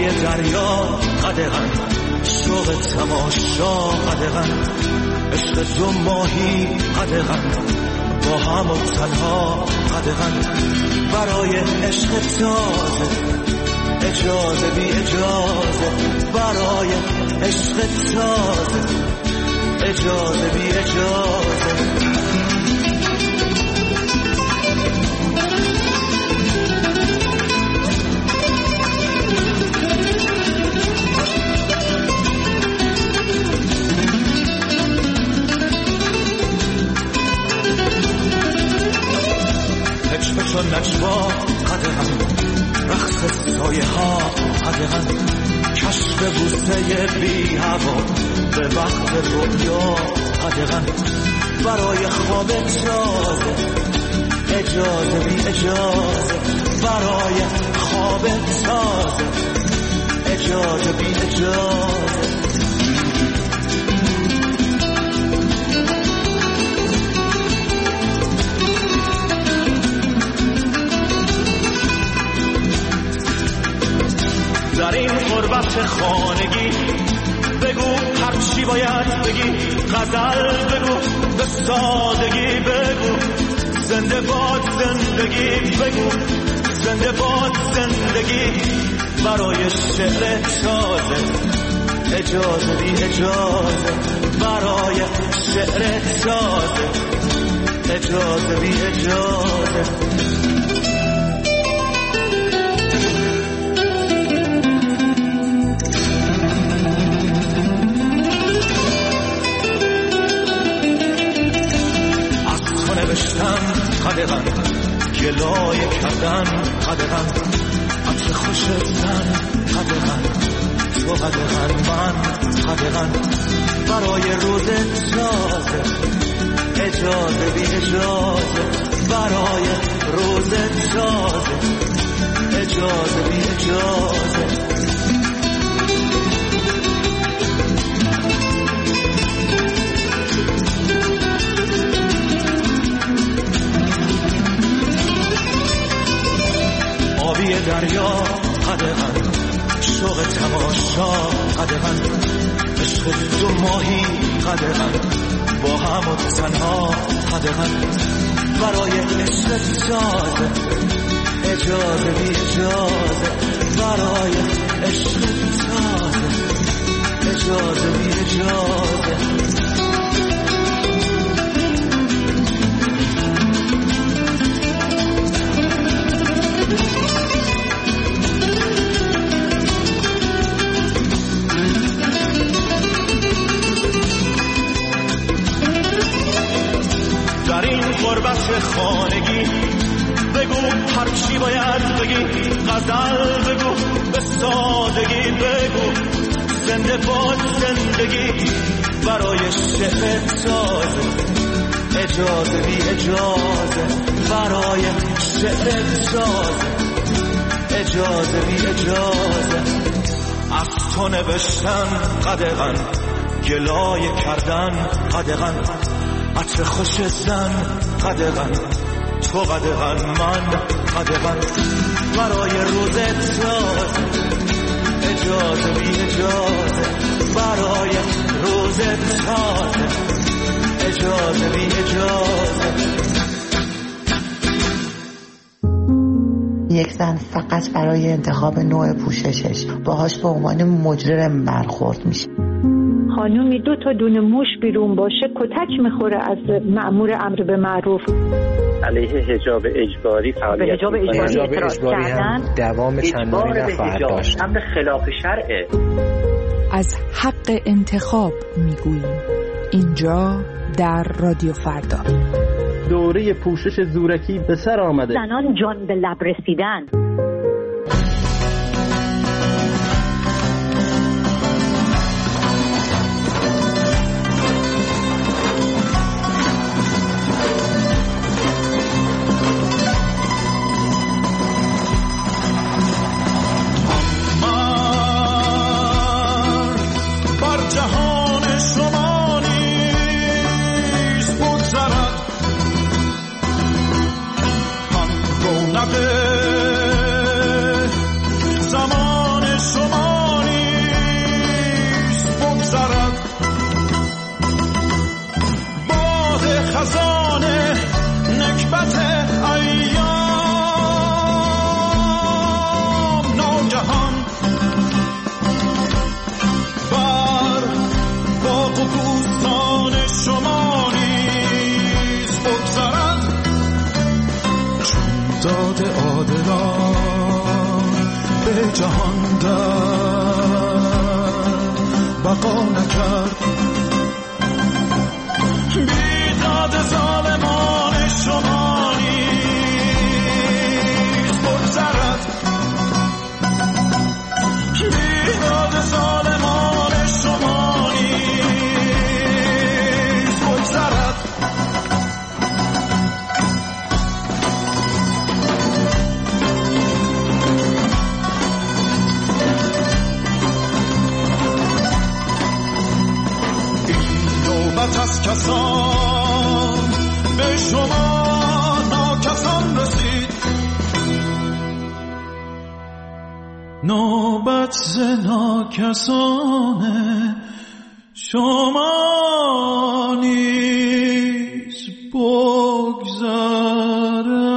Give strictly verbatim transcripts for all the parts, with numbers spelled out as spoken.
آبی دریا قدغن، شوق تماشا قدغن، عشق دو ماهی قدغن، با هم و تنها قدغن، برای عشق تازه اجازه بی اجازه، برای عشق تازه اجازه بی اجازه. هچ و نجوا قدغن، رقص سایه ها قدغن، کشف بوسه بی هوا به وقت رویا قدغن، برای خواب تازه اجازه بی اجازه، برای خواب تازه اجازه بی اجازه. در این غربت خانگی بگو هر چی باید بگی، غزل بگو به سادگی بگو، زنده باد زندگی بگو، زنده باد زندگی، برای شعر تازه اجازه بی اجازه، برای شعر تازه اجازه بی اجازه. نوشتن قدغن، گلای کردن قدغن، عطر خوش زن قدغن، تو قدغن من قدغن، برای روز تازه اجازه بی اجازه، برای روز تازه اجازه بی اجازه. آبی دریا قدغن، شوق تماشا قدغن، عشق دو ماهی قدغن، با هم و تنها قدغن، برای عشق تازه اجازه بی اجازه، برای عشق تازه اجازه بی اجازه. در این غربت خانگی بگو هر چی باید بگی، غزل بگو به سادگی بگو، زنده باد زندگی، برای شعر تازه اجازه بی اجازه، برای شعر تازه اجازه بی اجازه. از تو نوشتن قدغن، گلای کردن قدغن، عطر خوش زن قدغن، تو قدغن من قدغن، برای روز تازه اجازه بی اجازه، برای روز تازه اجازه بی اجازه. یک زن فقط برای انتخاب نوع پوششش باهاش به عنوان مجرم برخورد میشه. خانومی دو تا دونه موش بیرون باشه کتک میخوره از مأمور امر به معروف. علیه حجاب اجباری فعالیت به حجاب اجباری اعتراض کردن دوام چندانی نخواهد داشت. امر خلاف شرعه. از حق انتخاب میگوییم اینجا در رادیو فردا. دوره پوشش زورکی به سر آمده. زنان جان به لب رسیدن. رونق داد عادلان به جهان در بقا نکرد. بیداد ظالمان شما نیز بگذرد، بیداد ظالمان شما نیز بگذرد. از کسان به شما ناکسان رسید، نوبت ز ناکسان شما نیز بگذرد.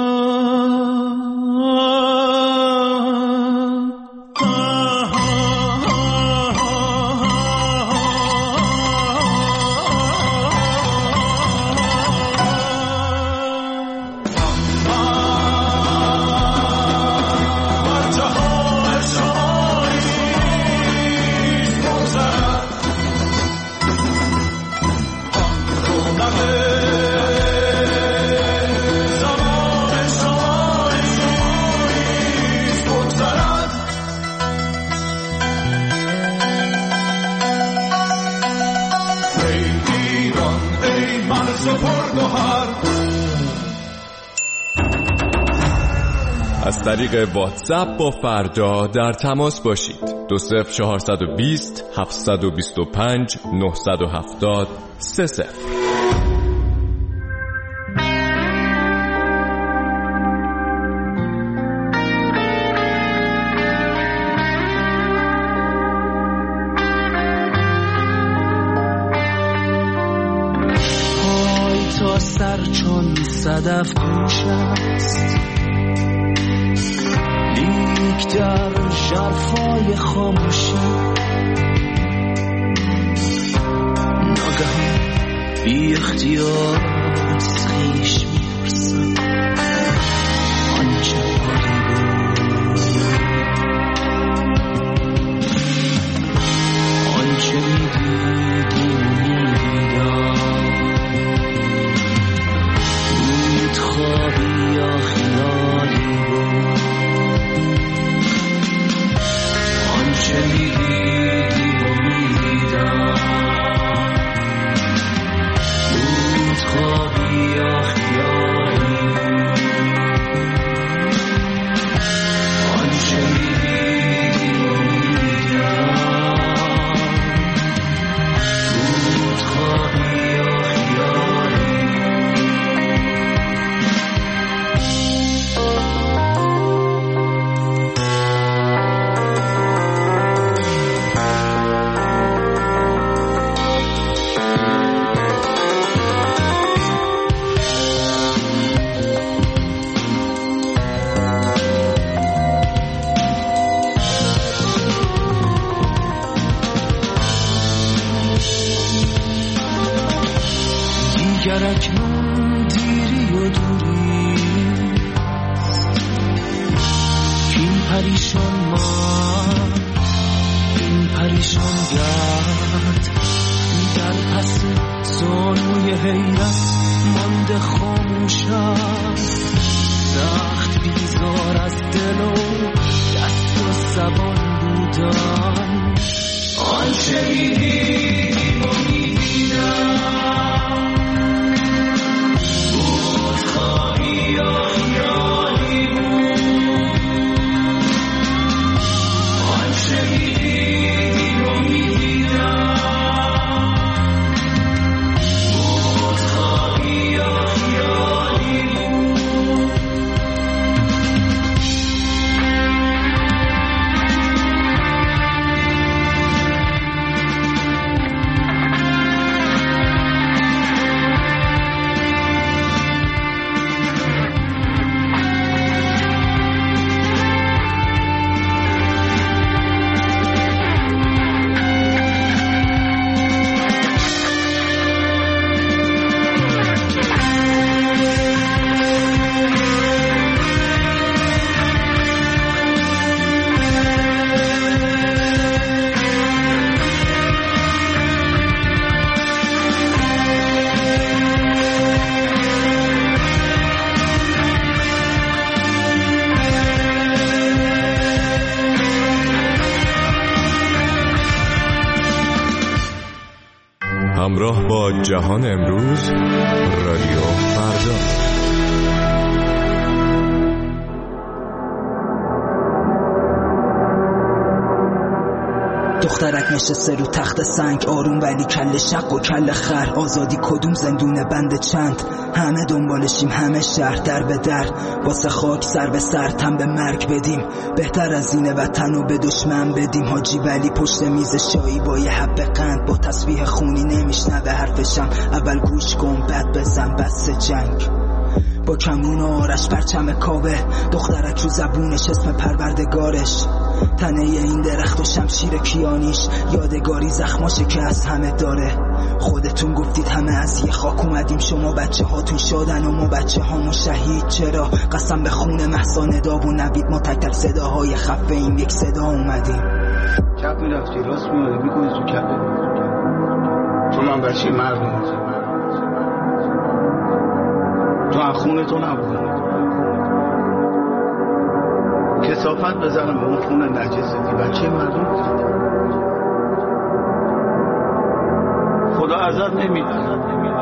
از طریق واتساپ با فردا در تماس باشید. دو صفر چهارصد و بیست هفتصد و بیست و پنج نهصد و هفتاد سه صفر. پای تا سر چون صدف گوش است، لیک در ژرفای خاموشی ناگهان بی اختیار از خویش می‌پرسم آنچه عالی بود، آنچه می‌دیدی می‌دیدم، بود خوابی یا خیالی بود، آنچه می‌دیدی و می‌دیدم، بود خوابی یا خیالی، آنچه می‌دیدی و می‌دیدم، بود خوابی یا خیالی. دیگر اکنون دیری و دوری، این پریشان من، این پریشان گرد، در پس زانوی حیرت مانده خاموشم، سخت بیزار از دل و دست و زبان بودم، آنچه می‌دیدیم و می‌دیدم، بود خوابی یا خیالی بود. همراه با جهان امروز، رادیو فردا. دخترک نشسته رو تخت سنگ، آروم ولی کل شق و کل خر. آزادی کدوم زندونه بند چند، همه دنبالشیم همه شهر در به در. واسه خاک سر به سر تن به مرگ بدیم، بهتر از این وطن رو به دشمن بدیم. حاجی ولی پشت میز شایی با یه حب قند، با تسبیح خونی نمیشنوه حرفشم. اول گوش کن بعد بزن بس جنگ. با کمون و آرش پرچم کاوه، دخترک رو زبونش اسم پروردگارش. تنه این درخت و شمشیر کیانیش، یادگاری زخماشه که از همه داره. خودتون گفتید همه از یه خاک اومدیم، شما بچه هاتون شادن و ما بچه هامون شهید. چرا؟ قسم به خون مهسا ندا و نوید، ما تک تک صداهای خفه این یک صدا اومدیم. چپ میرفتی راست میرفتی میکنی تو کپه، تو من بچه مردم، تو هم خونه تو نبود. کثافت بزنم به اون خونه نجستی، بچه مردم خدا ازت نمیدن.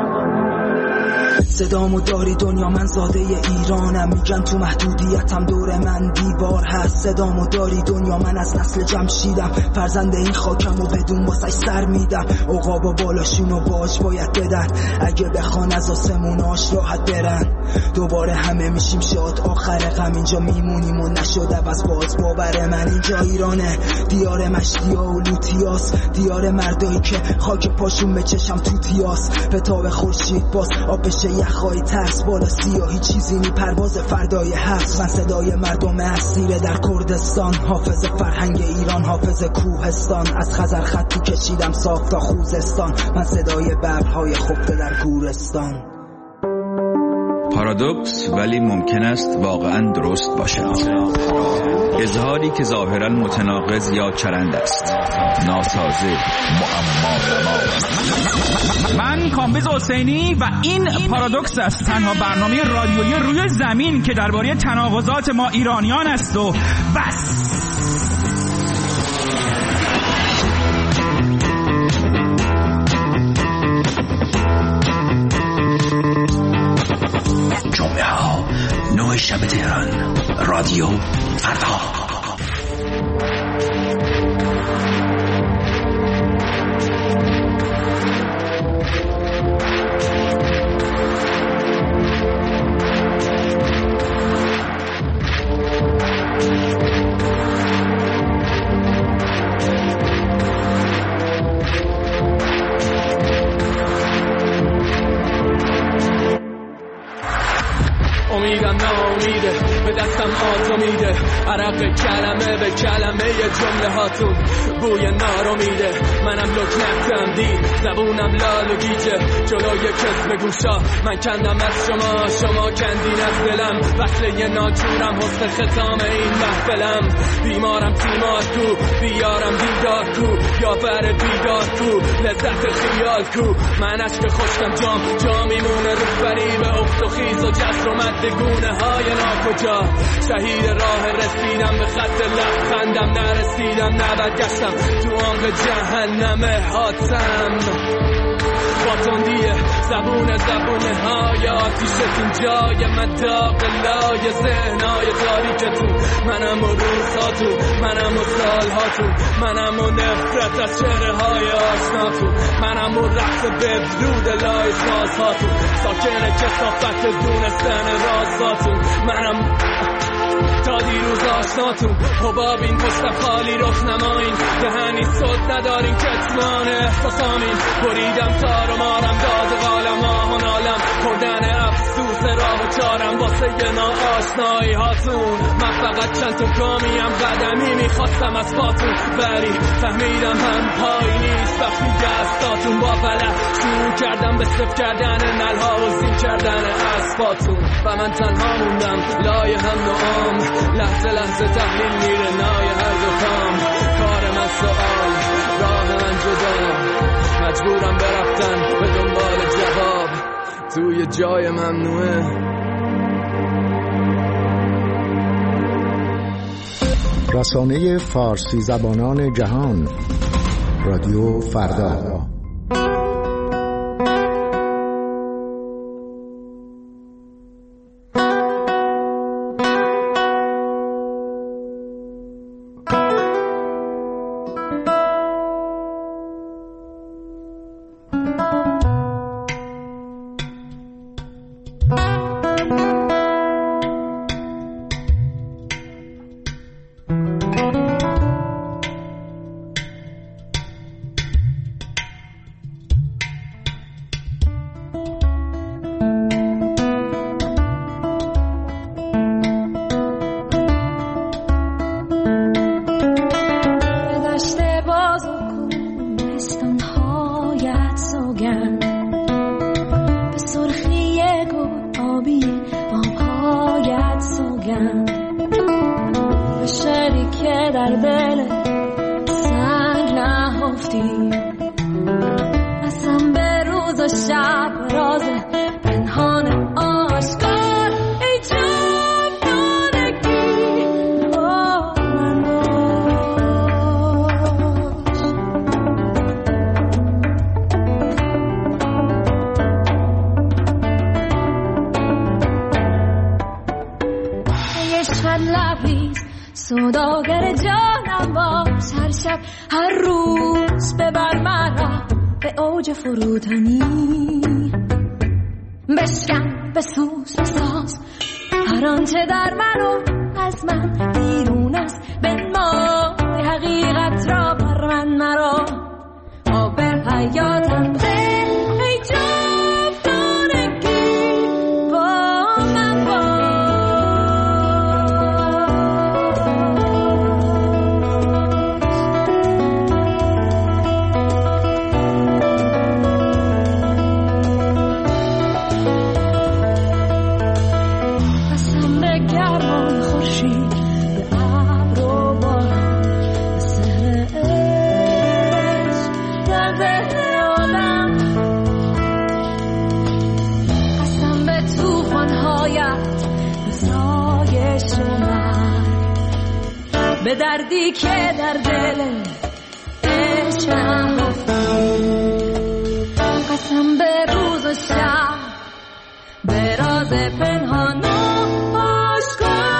صدامو داری دنیا، من زاده ایرانم. میگن تو محدودیتم دور من دیوار هست. صدامو داری دنیا، من از نسل جمشیدم. فرزند این خاکم و بدون واسش سر میدم. عقابا بالاشون و باج باید بدن، اگه بخوان از آسموناش راحت برن. دوباره همه میشیم شاد، آخر غم اینجا میمونیم و نشده بس باز باور من. اینجا ایرانه، دیار مشتیا و لوتیاس، دیار مردایی که خاک پاشون به چشم توتیاس. پتاب خورشید باز آب بشه یخهای ترس، بالا سیاهی چیزی نی پرواز فردای حبس. من صدای مردم اسیر در کردستان، حافظ فرهنگ ایران، حافظ کوهستان. از خزر خطی کشیدم صاف تا خوزستان، من صدای ببرهای خفته در گورستان. پارادوکس ولی ممکن است واقعا درست باشد. اظهاری که ظاهرا متناقض یا چرند است، ناسازه، معما. من کامبیز حسینی و این پارادوکس است، تنها برنامه رادیویی روی زمین که درباره تناقضات ما ایرانیان است و بس. جمعه ها نوع شب تهران، رادیو فردا. امیدم ناامیده، به دستم آتو میده، عرق کلمه به کلمه جمله هاتون بوی نارومیده. منم لکنتم دید، زبونم لال و گیجه، جلوی کسب گوشا من کندم از شما، شما کندین از دلم. وصله ناجورم حسن ختام این محفلم. بیمارم تیمار کو، بیارم دیدار کو، یاور بیدار کو، لذت خیال کو. من عشق خوشم جام جا میمونه رو فریب افت و خیز و جسر و مد گونه های ناکجا. شهید راه رسیدم به خط لبخندم، نرسیدم نبرگشتم تو آنق جهنم حاتم. با تندیه زبون زبونه های آتیشتون جای مداق لای ذهنهای تاریکتون. منم و روزهاتون، منم و سالهاتون، منم و نفرت از چهره های آشناتون، منم و رقص بدرود لای سازهاتون، ساکن کثافت دونستن رازهاتون. منم تا دیروز آشناتون، حباب این پشتم خالی رخ نمایین، دهنی صد ندارین کتمان احساسامین. بریدم تار و مارم داد قالم آهان عالم، خوردن افسوس راه و چارم واسه نا آشنایی هاتون. من فقط چند تا گامیم قدمی میخواستم از پاتون، ولی فهمیدم هم پایی نیست وقتی دستاتون با فلک شروع کردم به صف کردن نلها و زین کردن اسباتون. و من تنها موندم لای هم نوام، لحظه لحظه تحلیل میره نای هر دو کام. کار من سوال، راه من جدا، مجبورم برفتن به دنبال جواب توی جای ممنوعه. رسانه فارسی زبانان جهان، رادیو فردا. در دل سنگ نهفتی قسم به روز و شب راز پنهان آشکار ای جاودانگی با من باش. ای عشقت لبریز سوداگر جانم باش، هر شب هر روز ببر مرا به اوج فروتنی، بشکن بسوز بساز هر آنچه در من و از من بیرون است، بنما حقیقت را بر من مرا آب حیاتم ده ای جاودانگی با من باش. به دردی که در دل عشقم قسم به روز و شب به راز پنهان و آشکار.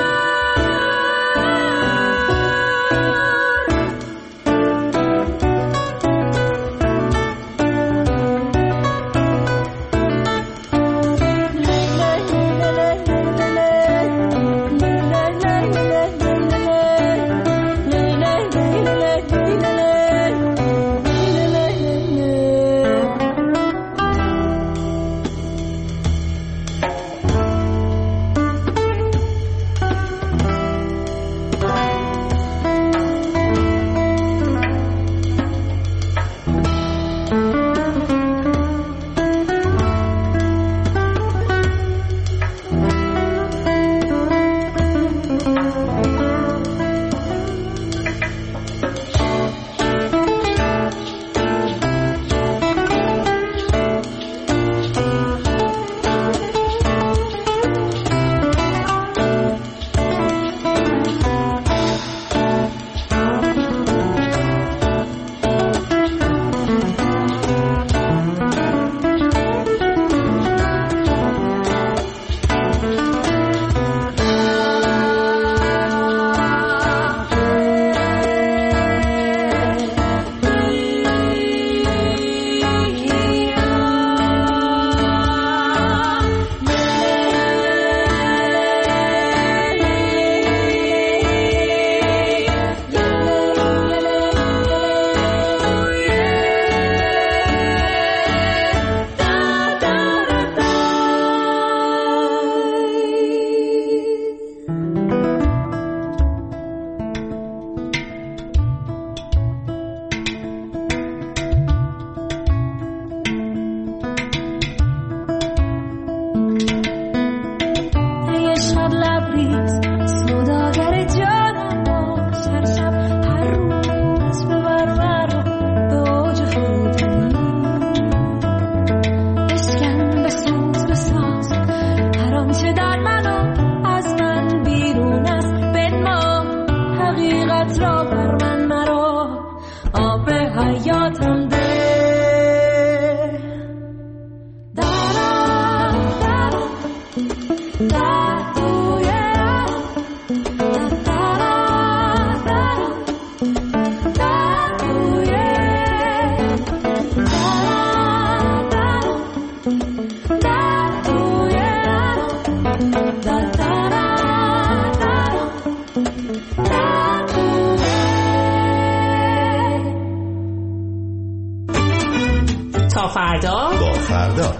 تا فردا با فردا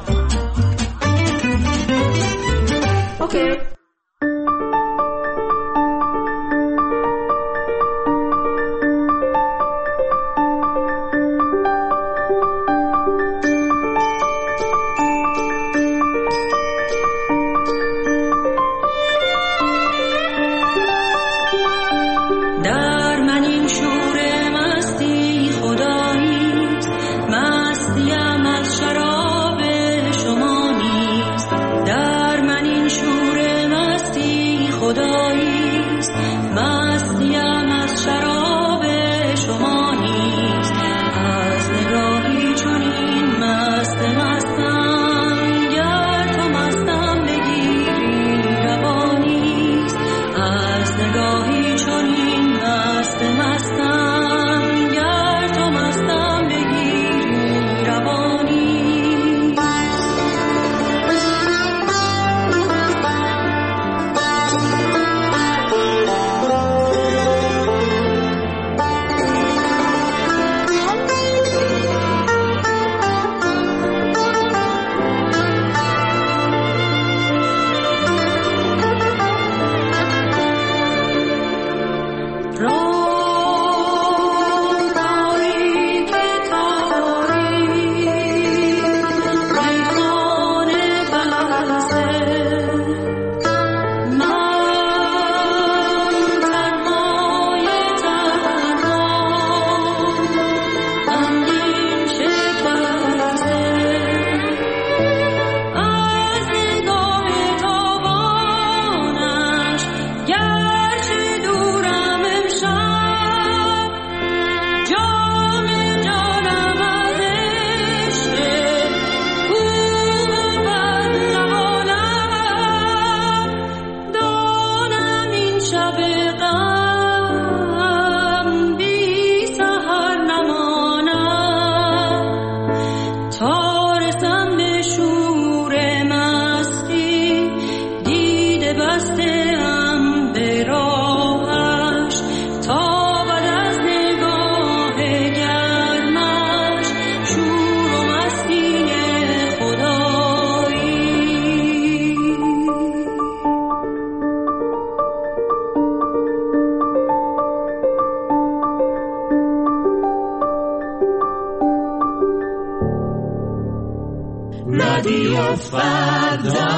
اوکی. Da خداییست مستیم از شراب شما نیست از نگاهی چنین مست مستم گر تو مستم بگیری روانیست از نگاهی چنین مست مستم گر تو مستم بگیری روانیست رادیو فردا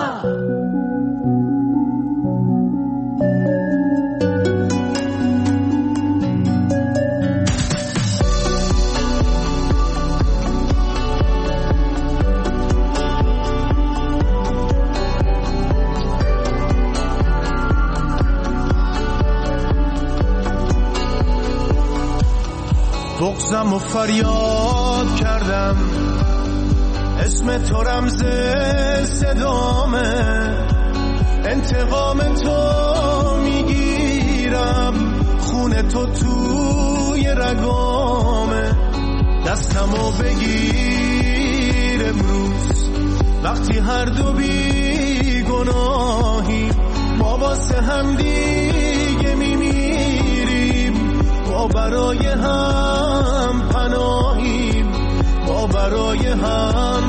بغضم و فریاد کردم اسم تو رمز صدامه انتقام تو میگیرم خون تو توی رگامه دستمو بگیر امروز وقتی هر دو بی گناهیم ما واسه هم دیگه میمیریم ما برای هم پناهیم ما برای هم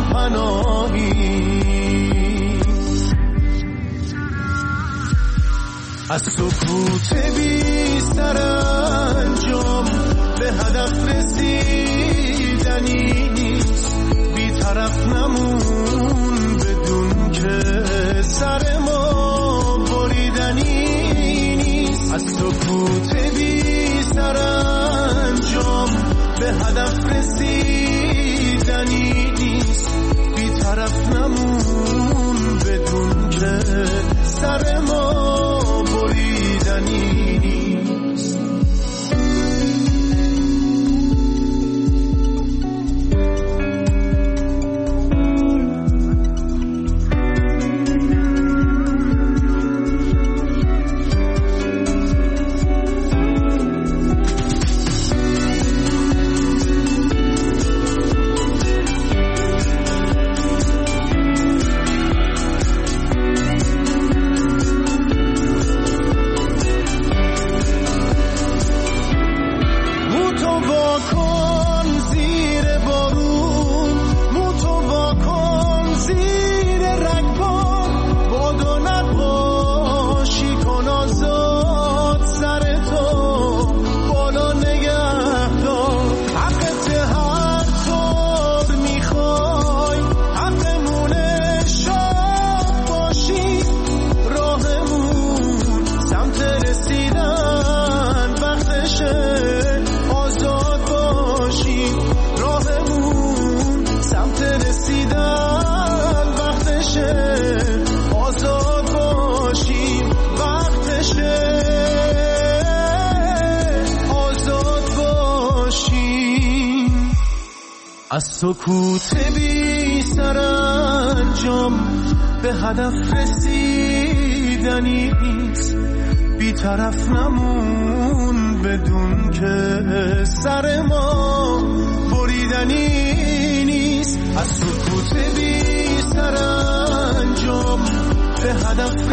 پناهیم از سکوت بی سرانجام به هدف رسیدنی نیست بی طرف نمون بدون که سر ما بریدنی نیست از سکوت بی سرانجام به هدف رسیدنی نیست بی طرف نمون بدون که سر ما بریدنی نیست از سکوت بی سرانجام به هدف رسیدنیست، بی طرف نمون بدون که سر ما بریدنی نیست. از سکوت بی سرانجام به هدف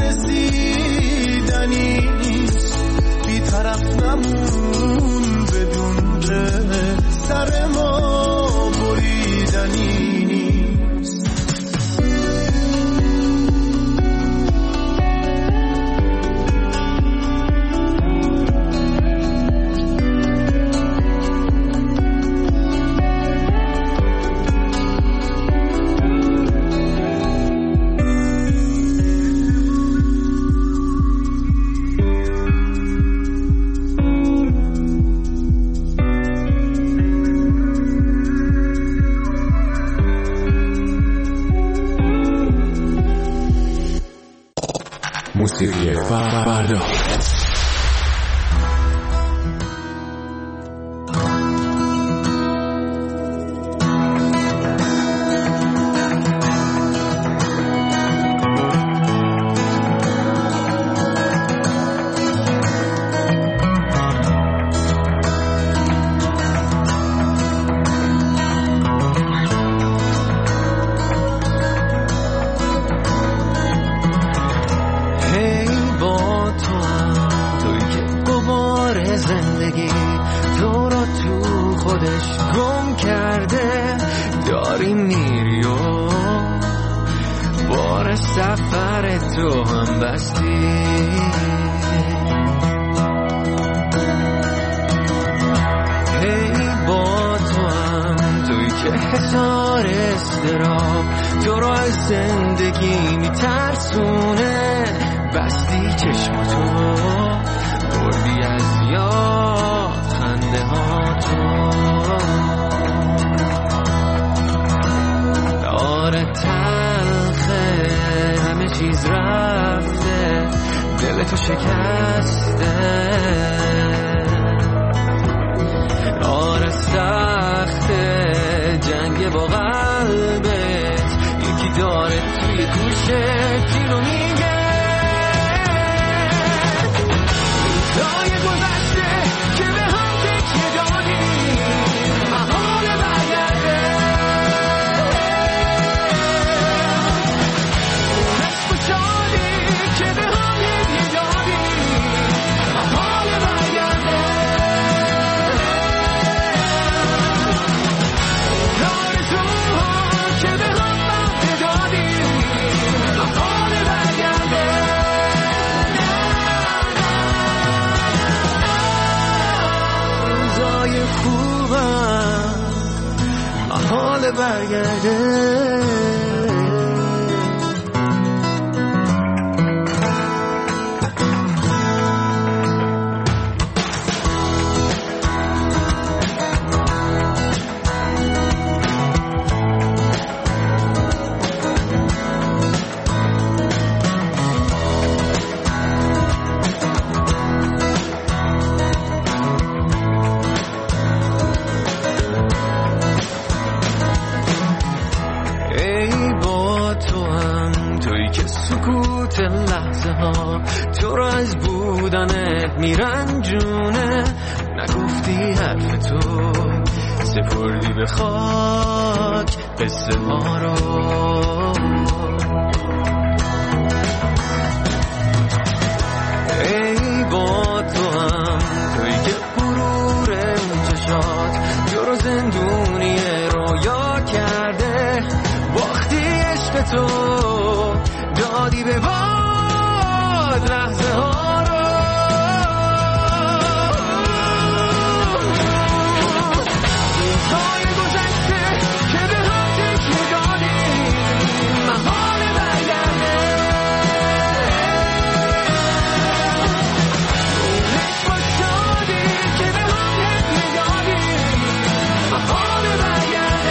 رسیدنیست، بی طرف نمون بدون که سر ما بریدنی نیست. موسیقی فردا.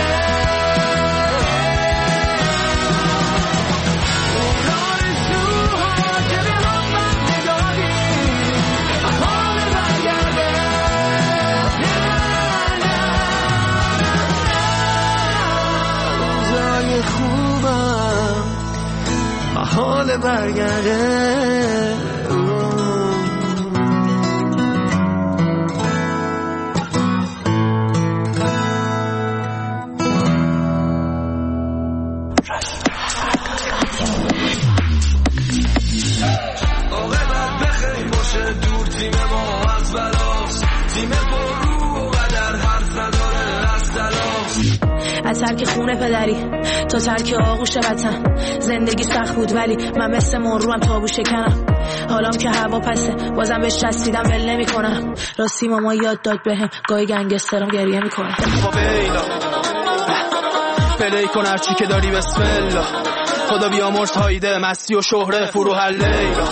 Ooh. برگرده. از ترک خونه پدری تا ترک آغوش وطن، زندگی سخت بود ولی من مثل مروم تابو شکنم. حالام که هوا پسه بازم بهش چسبیدم ول نمی کنم. راستی ماما یاد داد بهم گاهی گنگسترم گریه میکنه. خب ایلا پلی کن هرچی که داری بسم الله. خدا بیامرز هایده مستی و شهره فرو هر لیلا.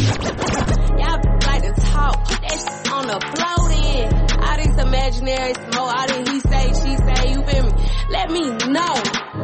Imaginary smoke, I didn't he say, she say, you feel me? Let me know.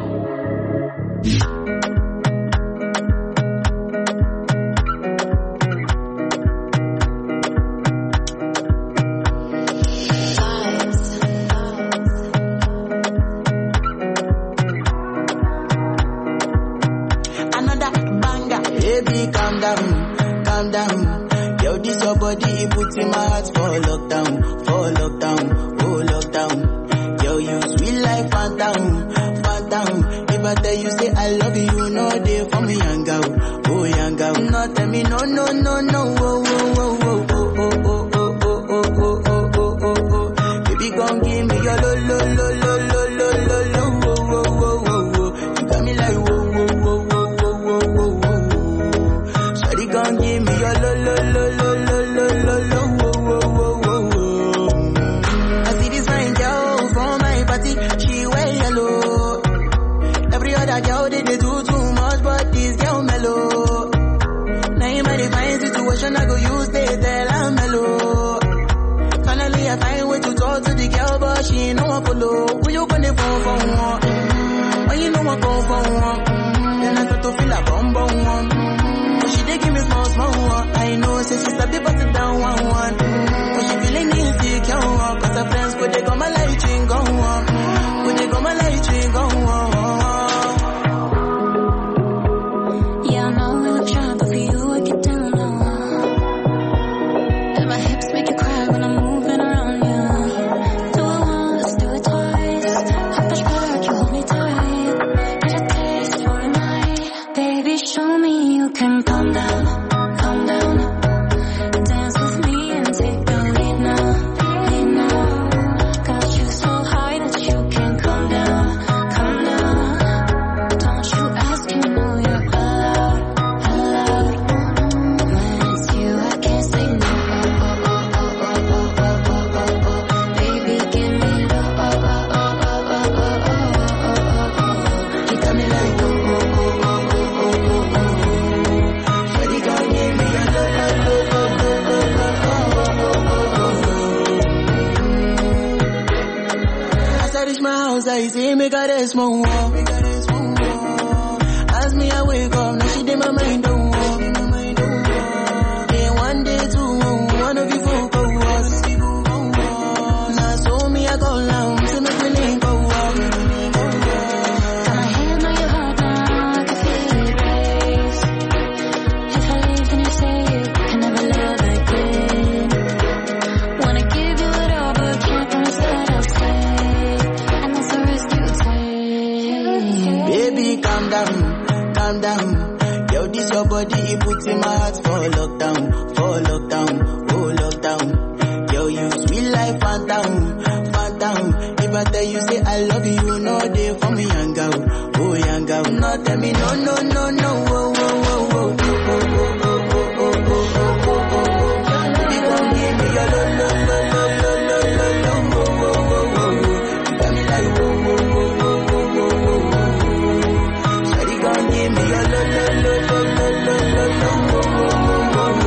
Another banger, baby, calm down, calm down. Yo, this your body, it puts in my heart for lockdown, for lockdown, oh lockdown. Yo, you sweet like phantom, phantom. If I tell you say I love you, you know they for me young girl, oh young girl. No tell me no, no, no, no, oh, oh, oh, oh, oh, oh, oh, oh, oh, oh, oh, oh, oh, oh. Baby, gon' give me your lo, lo, lo, lo, lo, lo, lo, lo, oh, oh, oh, oh, oh. You got me like whoa, whoa, whoa, whoa, whoa, whoa, whoa, whoa. Shawty gon' give me your lo, lo, lo, lo, lo, lo, lo, lo, whoa, whoa, whoa, whoa. I see this fine girl from my party, she wear yellow. Every other girl they, they do too much, but this girl mellow. Now in my divine situation, I go use they tell I'm mellow. Finally I find way to talk to the girl, but she ain't no one follow. Who you gonna phone for one? Mm-hmm. When you know I go for one, mm-hmm. Then I start to feel a bum bum one. Mm-hmm. But she dey give me small small one. I know say she start to pass it down one one. Mm-hmm. But she feeling insecure, cause her friends go they go my light ring go on, go they go my light ring go on. Yeah, I know we look shy, but for you I get down low. And my hips make you cry when I'm moving around you. Do it once, do it twice. Hop push back, you hold me tight. Get a taste for a night. Baby, show me you can calm down, calm down. Dance with me and take the lead now, lead now. Got you so high that you can't calm down, calm down. Don't you ask, you know you're allowed, allowed. When it's you, I can't say no. Oh, oh, oh, oh, oh, oh, oh, oh, oh. Baby, give me low. Oh, oh, oh, oh, oh, oh, oh, oh, oh. You got me like oh, oh, oh, oh, oh, oh, oh, oh. Shawty gon' give me a low, low, low, low, low, low, oh, oh, oh, oh. As I reach my house, I see me got a small wall. As me I wake up, now she did my mind don't walk. Then one day two, one of you folk go was. Now so me I go down, so me feeling go walk. Got my hand on your heart now, I can feel it race. If I leave, then you say you can never love again. Wanna give you it all, but can't promise that I'll stay. And that's the risk you take. Baby, calm down, calm down. Yo, this your body, it puts in my heart for lockdown, for lockdown, oh lockdown. Yo, you sweet like phantom, phantom. If I tell you say I love you, you know they for me young girl, oh young girl. No tell me no, no, no, no, oh, oh, oh, oh, oh, oh, oh, oh, oh, oh, oh, oh, oh, oh. Baby, come give me your lo, lo, lo, lo, lo, lo, lo, lo, oh, oh, oh, oh, oh. You got me like oh, oh, oh, oh, oh, oh, oh, oh. Shawty gon' give me your lo, lo, lo, lo, lo, lo, lo, lo, oh, oh, oh, oh, oh.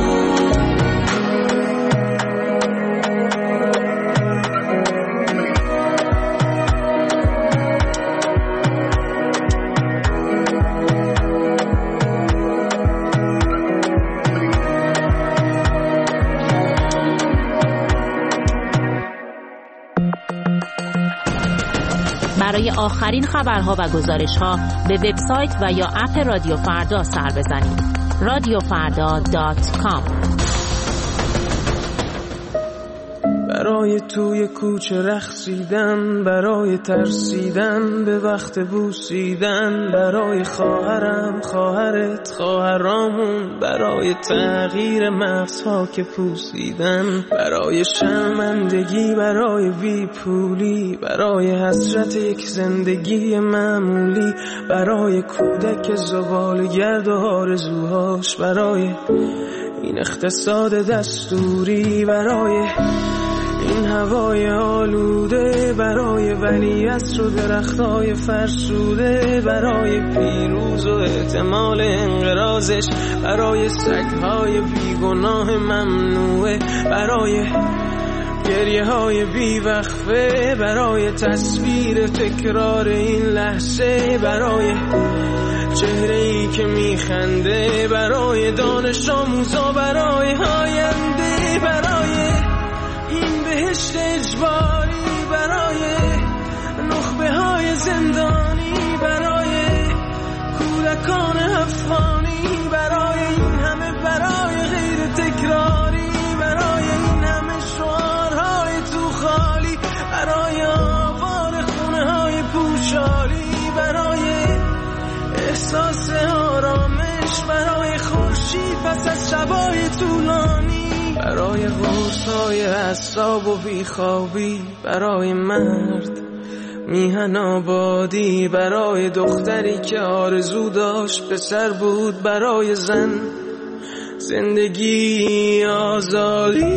برای آخرین خبرها و گزارش‌ها به وبسایت و یا اپ رادیو فردا سر بزنید. رادیو فردا دات کام. برای توی کوچه رقصیدن، برای ترسیدن به وقت بوسیدن، برای خواهرم خواهرت خواهرامون، برای تغییر مغزها که پوسیدن، برای شرمندگی برای بی پولی، برای حسرت یک زندگی معمولی، برای کودک زبالگرد و آرزوهاش، برای این اقتصاد دستوری، برای این هوای آلوده، برای ولیعصر و درختای فرسوده، برای پیروز و احتمال انقراضش، برای سگهای بیگناه ممنوعه، برای گریه های بیوقفه، برای تصویر تکرار این لحظه، برای چهره ای که میخنده، برای دانش آموزا، برای آینده، برای این بهشت اجباری، برای نخبه های زندانی، برای کودکان افغانی، برای این همه برای غیر تکراری، برای این همه شعارهای تو خالی، برای آوار خونه های پوشالی، برای احساس آرامش، برای خورشید پس از شبای طولانی، برای غرصای اعصاب و بیخوابی، برای مرد میهن آبادی، برای دختری که آرزو داشت پسر بود، برای زن زندگی آزادی،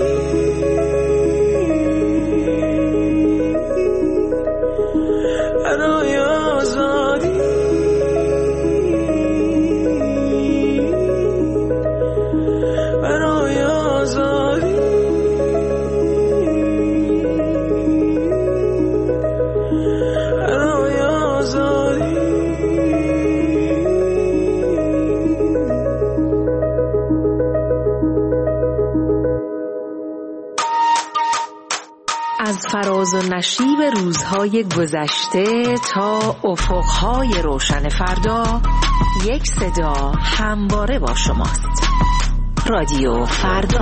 برای آزادی، برای آزادی، برای آزادی. از فراز و نشیب روزهای گذشته تا افقهای روشن فردا، یک صدا همواره با شماست. رادیو فردا.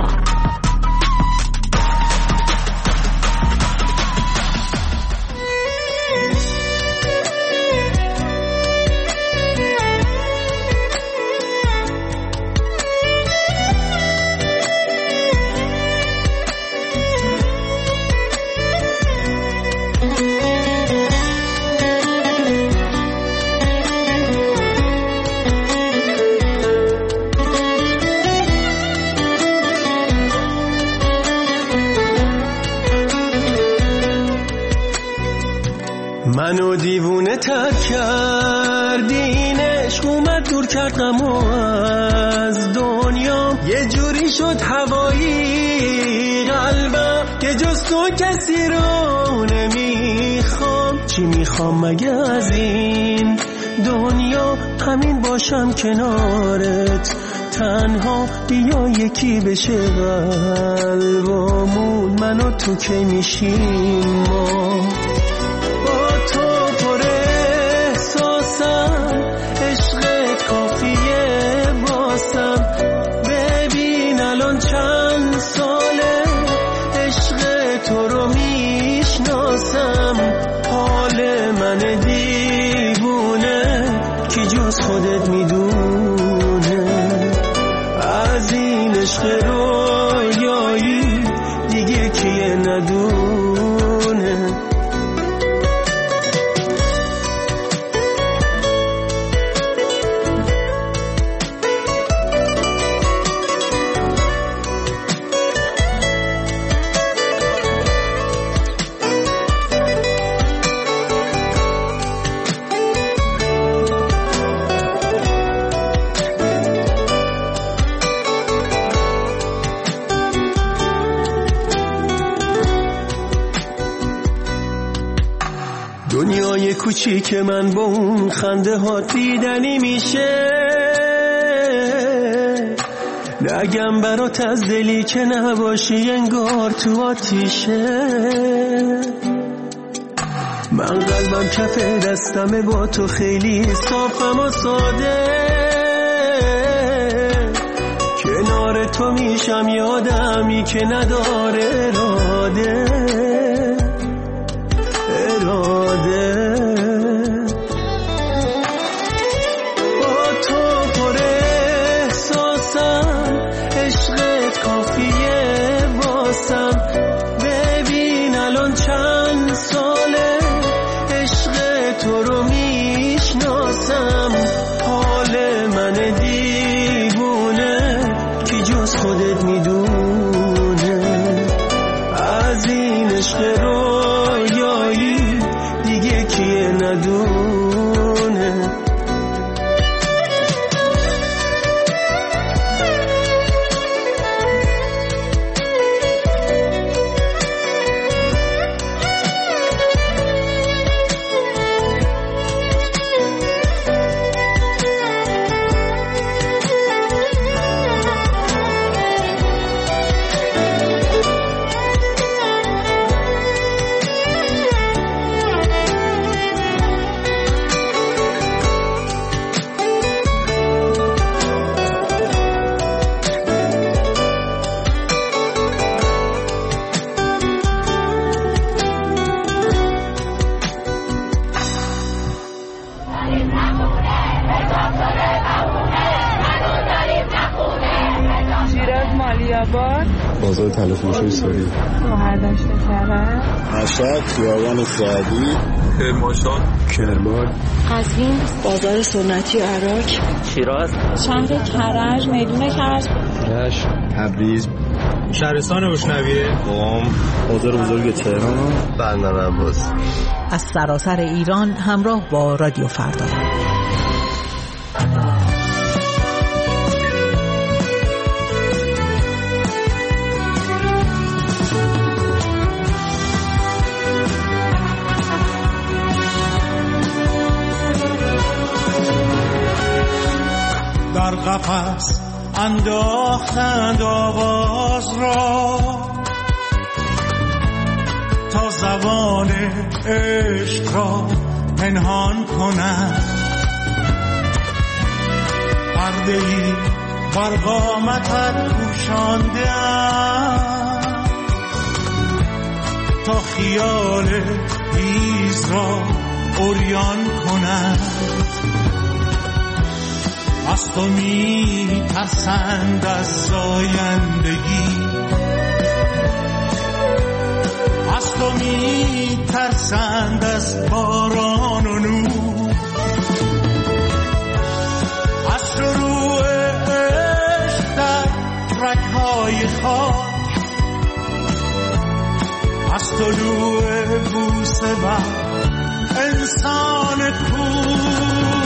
منو دیوونه تر کردین، عشق اومد دور کرد غمو از دنیا، یه جوری شد هوایی قلبم که جز تو کسی رو نمیخوام. چی میخوام مگه از این دنیا؟ همین باشم کنارت تنها، بیا یکی بشه قلبمون، من و تو که میشیم ما. عشقت کافیه باسم، ببین الان چند ساله عشق تو رو میشناسم. حال من دیوونه کی جز خودت میدونه، از این عشق رویایی دیگه کیه ندونه. دنیای کوچیک من با اون خنده ها دیدنی میشه، نگم برات از دلی که نباشی انگار تو آتیشه. من قلبم کف دستمه با تو خیلی صافم و ساده، یار تو میشم یادمی که نداره اراده اراده با تو پر احساسم عشقت کافیه واسم ببین الان چند ساله عشق تو رو میشناسم حال من دیوونه کی جز خودت میدونه از این عشق رویایی دیگه کیه ندونه بازار تلفروشی سوری گوهر داشته کرد مشهد خیابان سعدی کرمانشاه کرمان قزوین بازار سنتی عراق شیراز شهر کرج میدون کرج رشت تبریز شهرستان روشنویه قم بازار بزرگ تهران بندر عباس. از سراسر ایران همراه با رادیو فردا. در قفس انداختند آواز را تا زبان عشق را پنهان کنند پرده‌ای بر قامتت پوشانده‌اند تا خیال تیز را عریان کنند از تو می ترسند از زایندگی از تو می ترسند از باران و نور از شروع عشق در رگ‌های خاک از طلوع بوسه بر انسان کور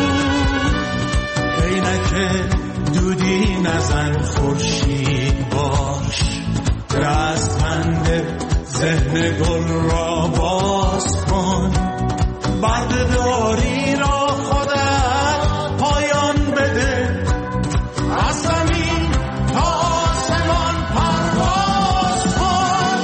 اینکه دودی نزن خورشید باش رستمند ذهن گل را باز کن برده‌داری را خودت پایان بده از زمین تا آسمان پرواز کن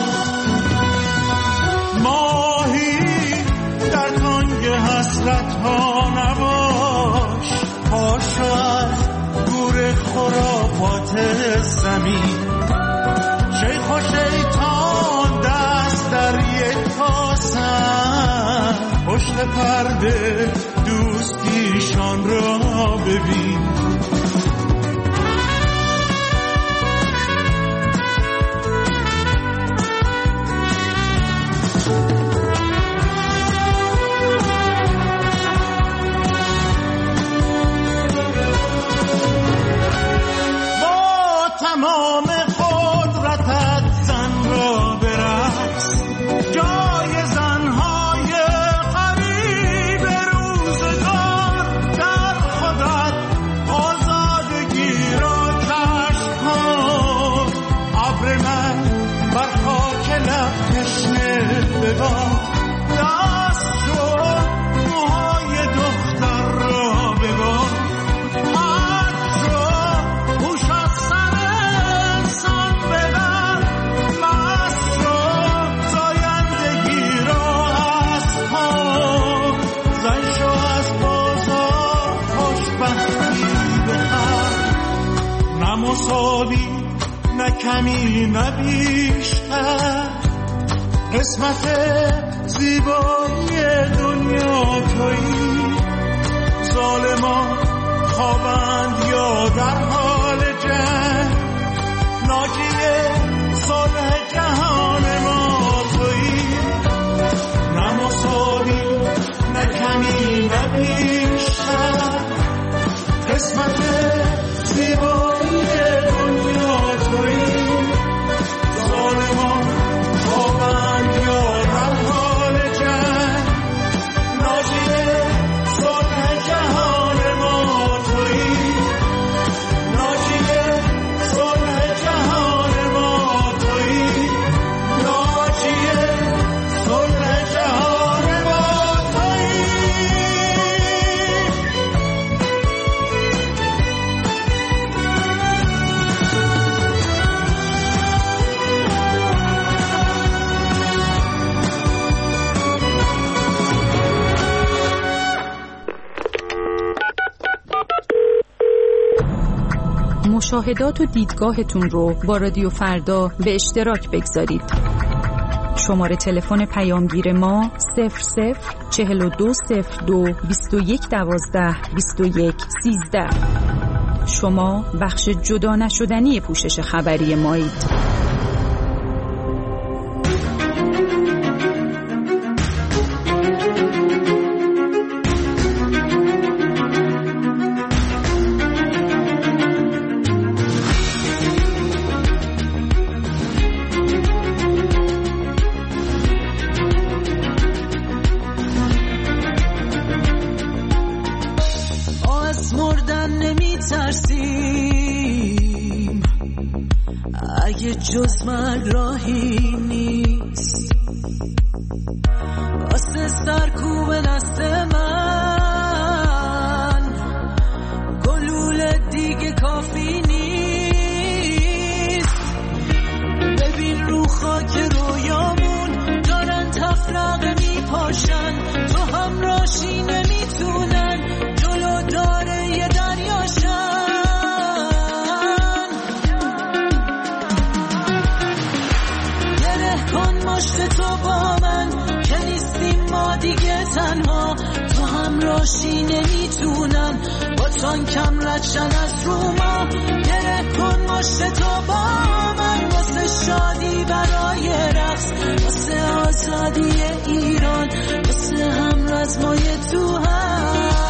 ماهی در تنگ حسرت ها نباش پاشو از گور خرافات زمین شیخ و شیطان دست در یک کاسن پشت پرده دوستیشان را ببین تمام قدرتت زن را برقص جای زنهای قریب روزگار در خودت کمی نه بیشتر، قسمت زیبایی دنیا تویی. ظالمان خوابند یا در حال جنگ، ناجی صلح جهان ما تویی. نه مساوی نه کمی نه بیشتر، قسمت زیبایی دنیا تویی. ظالمان خوابند یا در حال جنگ، ناجی صلح جهان ما تویی. ناجی صلح جهان ما تویی. ناجی صلح جهان ما تویی. مشاهدات و دیدگاهتون رو با رادیو فردا به اشتراک بگذارید. شماره تلفن پیامگیر ما صفر صفر چهل و دو صفر دو بیست و یک دوازده بیست و یک سیزده. شما بخش جدا نشدنی پوشش خبری مایید. جز من راهی نیست واسه سرکوب دست من، گلوله دیگه کافی نیست. ببین رو خاک رویامون دارن تفرقه میپاشن، تو همراهی نمیتونن جلو داره یه دریاشن. مشت تو با من که نیستیم ما دیگه تنها، تو همراهی نمیتونن با تانکم ردشن از رو ما. گره کن مشت تو با من واسه شادی برای رقص، واسه آزادی ایران، واسه هم رزمای تو هم.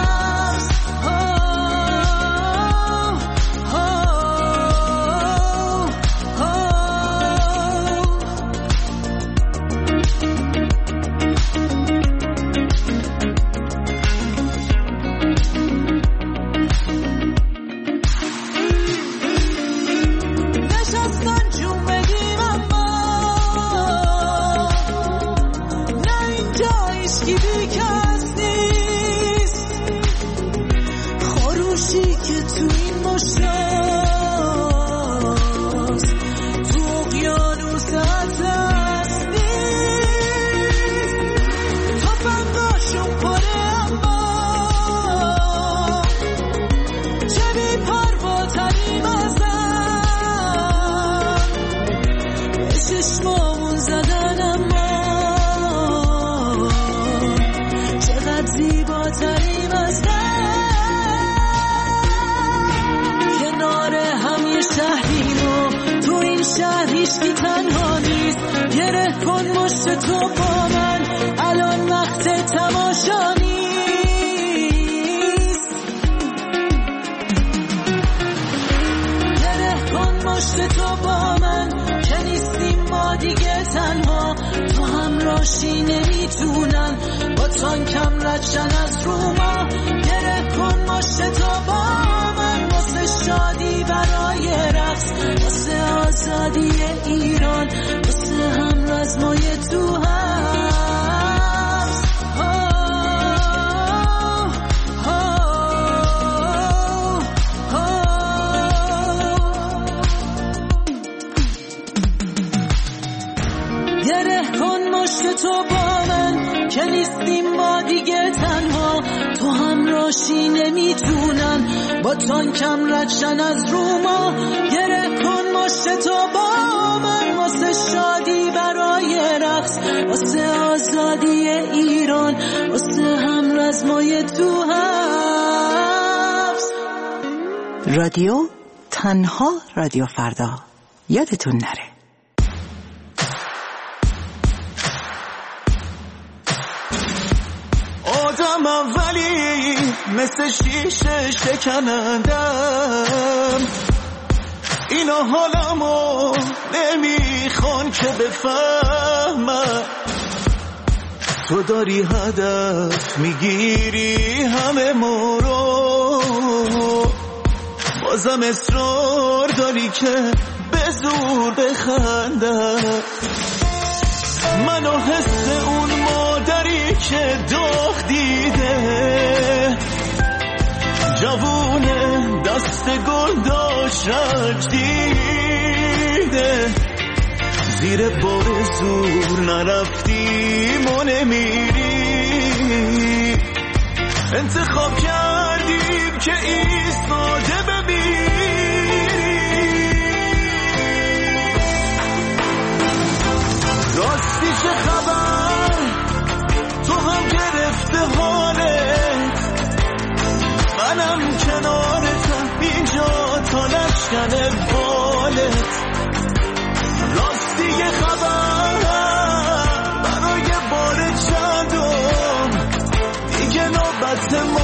تو با من الان وقت تماشا نیست. گره کن مشت تو با من که نیستیم ما دیگه تنها، تو همراهی نمیتونن با تانکم ردشن از رو ما. گره کن مشت تو با من واسه شادی برای رقص، واسه آزادی ایران، واسه هم رزمای تو هم. گره کن مشت تو با من که نیستیم ما دیگه تنها، تو همراهی راشی نمیتونن با تانکم ردشن از روما. گره کن ماشه تا با من واسه شادی برای رقص، واسه آزادی ایران، واسه هم رزمای تو حبس. رادیو تنها رادیو فردا، یادتون نره. آدمم ولی مثل شیشه شکنندم، اینا حالمو نمیخوان که بفهمم. تو داری هدف میگیری همه ما رو، بازم اصرار داری که به زور بخندم. منو حس اون مادری که داغ دیده، جوونه دست گل داشت رنج دیده، زیر بار زور نرفتیم و نمیری. انتخاب کردیم که ایستاده بمیری. راستی چه خبر؟ تو هم گرفته حالت، منم کنارتم اینجا تا نشکنه بالت. راستی یه خبر برای بار چندم، دیگه نوبت ما